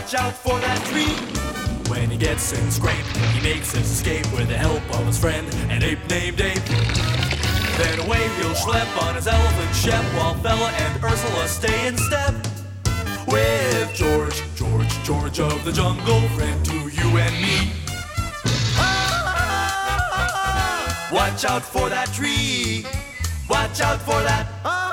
Watch out for that tree. When he gets in scrape, he makes his escape with the help of his friend, an ape named Ape. Then away he'll schlep on his elephant shep, while Fella and Ursula stay in step with George, George, George of the jungle, friend to you and me. Watch out for that tree. Watch out for that.